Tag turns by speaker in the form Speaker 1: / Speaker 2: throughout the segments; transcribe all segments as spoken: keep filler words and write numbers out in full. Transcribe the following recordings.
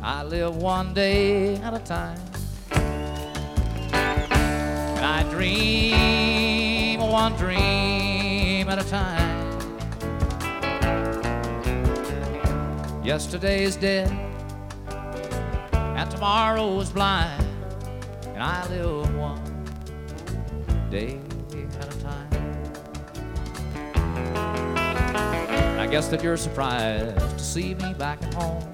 Speaker 1: I live one day at a time. And I dream one dream at a time. Yesterday is dead and tomorrow is blind, and I live one day at a time. I guess that you're surprised to see me back at home,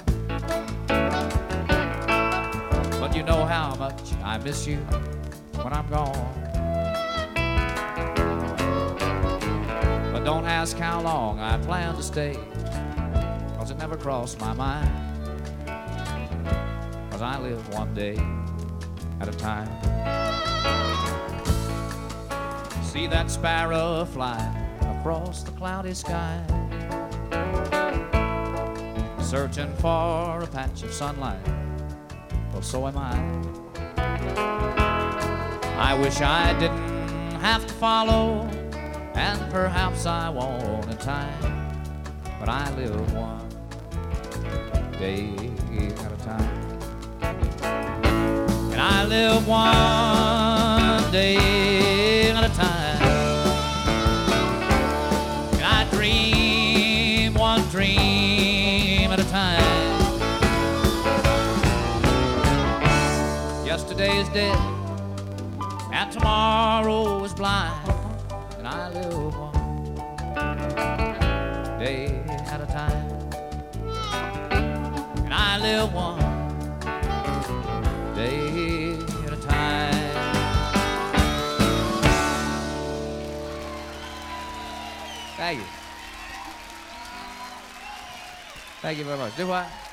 Speaker 1: but you know how much I miss you when I'm gone. But don't ask how long I plan to stay, 'cause it never crossed my mind, 'cause I live one day at a time. See that sparrow fly across the cloudy sky, searching for a patch of sunlight. Well, so am I. I wish I didn't have to follow, and perhaps I won't in time, but I live one day at a time. And I live one day at a time. And I dream one dream at a time. Yesterday is dead and tomorrow is blind, and I live one day at a time. And I live one day at a time. Thank you. Thank you very much. Do what?